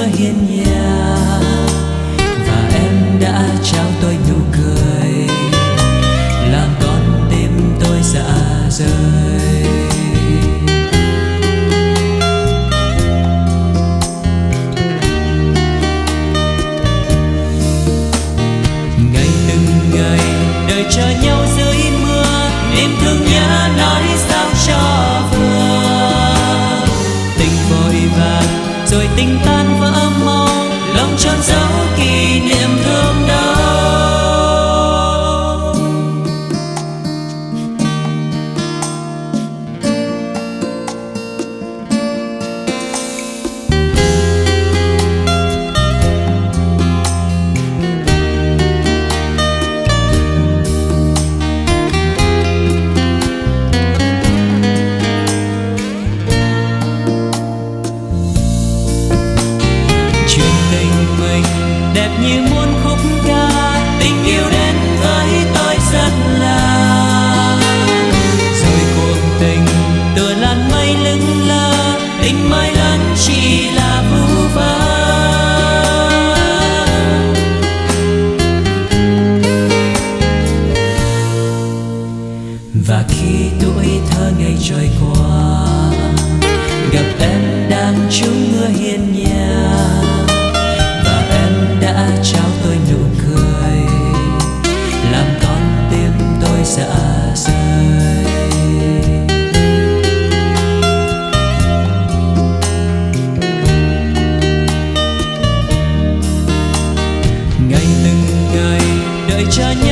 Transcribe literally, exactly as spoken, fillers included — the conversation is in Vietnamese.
mưa hiên nhà, và em đã trao tôi nụ cười làm con tim tôi dạ rời. Ngày từng ngày đợi chờ nhau dưới mưa, niềm thương nhớ nói sao cho vừa. Tình vội vàng rồi tình tan vỡ mau, lòng tròn dấu kỷ niệm thương đau. Đẹp như muôn khúc ca, tình yêu đến với tôi rất là. Rồi cuộc tình tựa làn mây lững lờ, tình mai lớn chỉ là vu vơ. Và khi tuổi thơ ngày trôi qua, gặp em đang trúng mưa hiên nhà, đã trao tôi nụ cười làm con tim tôi dạ rời. Ngày từng ngày đợi chờ